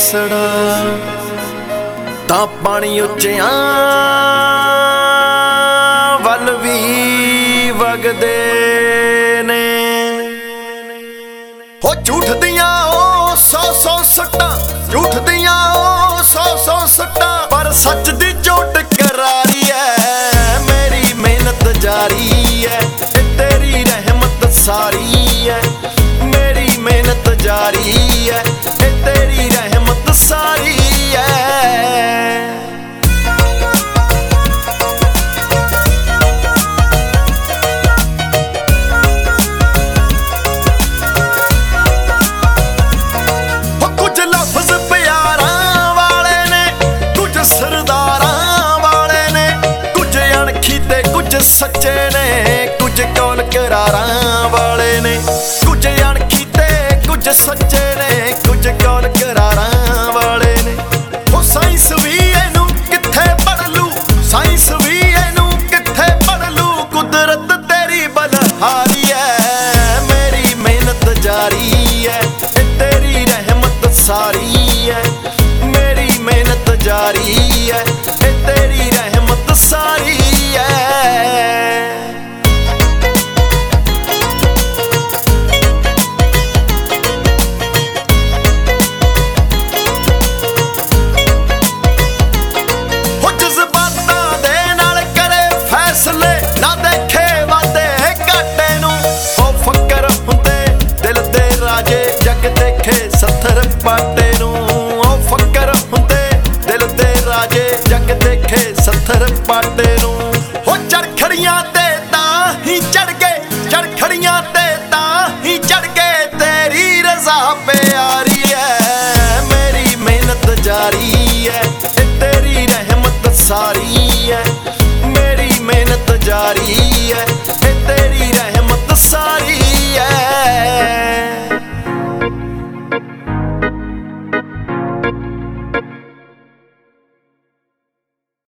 ਹਸੜਾ ਤਾਂ ਪਾਣੀ ਉੱਚਿਆਂ ਵੱਲ ਵੀ ਵਗਦੇ ਨੇ। ਹੋ ਝੂਠ ਦੀਆਂ ਉਹ 100 ਸੱਟਾਂ, ਝੂਠ ਦੀਆਂ ਉਹ 100 ਸੱਟਾਂ, ਪਰ ਸੱਚ ਦੀ ਚੋਟ ਕਰਾਰੀ ਐ। ਮੇਰੀ ਮਿਹਨਤ ਜਾਰੀ ਐ, ਤੇਰੀ ਰਹਿਮਤ ਸਾਰੀ ਐ। ਮੇਰੀ ਮਿਹਨਤ ਜਾਰੀ ਐ, ਤੇਰੀ ਰਹਿਮਤ ਸਾਰੀ ਐ। ਕੁਝ ਲਫ਼ਜ਼ ਪਿਆਰਾਂ ਵਾਲੇ ਨੇ, ਕੁਝ ਸਰਦਾਰਾਂ ਵਾਲੇ ਨੇ, ਕੁਝ ਅਣਖੀ ਤੇ ਕੁਝ ਸੱਚੇ ਨੇ, ਕੁਝ ਕੌਲ ਕਰਾਰਾਂ ਵਾਲੇ ਨੇ। ਕੁਝ ਅਣਖੀ ਤੇ ਕੁਝ ਸੱਚੇ ਨੇ, ਕੁਝ ਕੌਲ ਕਰਾਰਾਂ ਵਾਲੇ ਨੇ। ਉਹ ਸਾਇੰਸ ਵੀ ਇਹਨੂੰ ਕਿੱਥੇ ਪੜ੍ਹ ਲੂ, ਸਾਇੰਸ ਵੀ ਇਹਨੂੰ ਕਿੱਥੇ ਪੜ੍ਹ ਲੂ। ਕੁਦਰਤ ਤੇਰੀ ਬਲਹਾਰੀ ਐ, ਮੇਰੀ ਮਿਹਨਤ ਜਾਰੀ ਐ, ਤੇਰੀ ਰਹਿਮਤ ਸਾਰੀ ਐ। ਮੇਰੀ ਮਿਹਨਤ ਜਾਰੀ ਐ, ਤੇਰੀ ਰਹਿਮਤ ਸਾਰੀ ਐ। ਨਾ ਦੇਖੇ ਵਾਦੇ ਘਾਟੇ ਨੂੰ, ਉਹ ਫਕਰ ਹੁੰਦੇ ਦਿਲ ਦੇ ਰਾਜੇ, ਜੱਗ ਦੇਖੇ ਸੱਥਰ ਪਾਟੇ ਨੂੰ। ਉਹ ਫਕਰ ਹੁੰਦੇ ਦਿਲ ਦੇ ਰਾਜੇ, ਜੱਗ ਦੇਖੇ ਸੱਥਰ ਪਾਟੇ ਨੂੰ। ਉਹ ਚਰਖੜੀਆਂ ਤੇ ਤਾਂ ਹੀ ਚੜ ਗਏ, ਚਰਖੜੀਆਂ ਤੇ ਤਾਂ ਹੀ ਚੜ ਗਏ, ਤੇਰੀ ਰਜ਼ਾ ਪਿਆਰੀ ਐ। ਮੇਰੀ ਮਿਹਨਤ ਜਾਰੀ ਐ, ਤੇਰੀ ਰਹਿਮਤ ਸਾਰੀ ਐ। ਮੇਰੀ ਮਿਹਨਤ ਜਾਰੀ